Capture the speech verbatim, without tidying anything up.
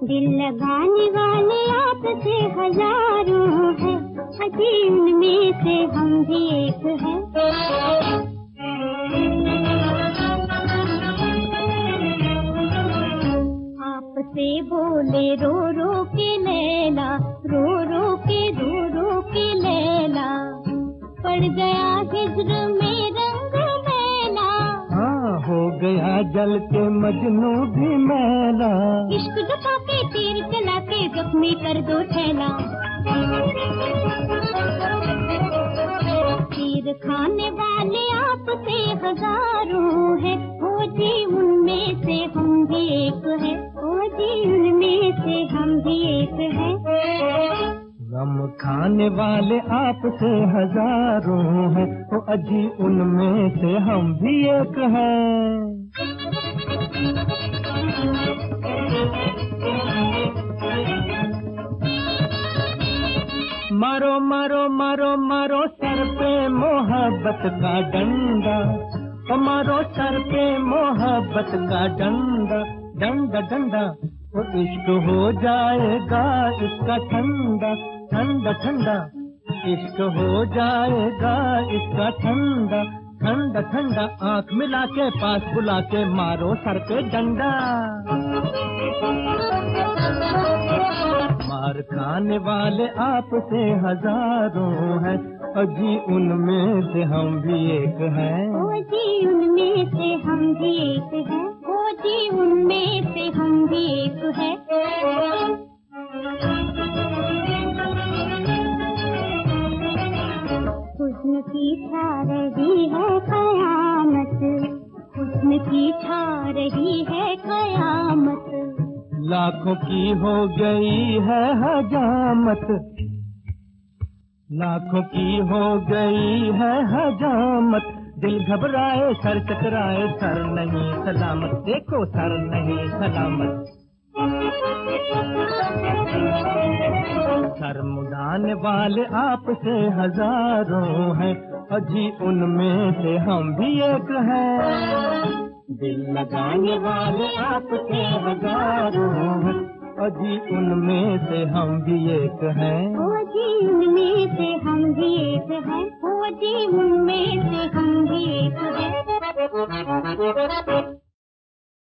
दिल लगाने वाले आपसे हजारों हैं, अजी उनमें से हम भी एक हैं। आपसे बोले रो रो के लैला, रो रो के रो रो के लैला, पड़ गया हिज्र में रंग मैला। हाँ, हो गया जल के मजनू भी मैला। इश्क जफा के तीर चला के जख्मी कर दो थैला। तीर खाने वाले आपसे हजारों हैं, ओ जी उनमें से हम भी एक हैं, ओ जी उनमें से हम भी एक हैं। गम खाने वाले आपसे हजारों हैं, ओ अजी उनमें से हम भी एक हैं। मारो मारो मारो मारो सर पे मोहब्बत का डंडा, ओ मारो सर पे मोहब्बत का डंडा, डंडा डंडा, वो इश्क हो जाएगा इसका ठंडा, ठंडा ठंडा, इश्क हो जाएगा इसका ठंडा, ठंडा ठंडा। आँख मिला के पास बुला के मारो सर पे डंडा। मार खाने वाले आपसे हजारों हैं, अजी उनमें से हम भी एक हैं, ओ जी उनमें से हम भी एक हैं, ओ जी उनमें से हम भी एक हैं। हुस्न की छा रही है कयामत, हुस्न की छा रही है कयामत, लाखों की हो गई है हजामत, लाखों की हो गई है हजामत। दिल घबराए सर चकराए, सर नहीं सलामत, देखो सर नहीं सलामत। सर मुड़ाने वाले आपसे हजारों हैं, अजी उनमें से हम भी एक हैं। दिल लगाने वाले आपसे हजारों हैं, अजी उनमें से हम भी एक हैं, ओ जी उनमें से हम भी एक हैं, ओ जी उनमें से हम भी एक हैं।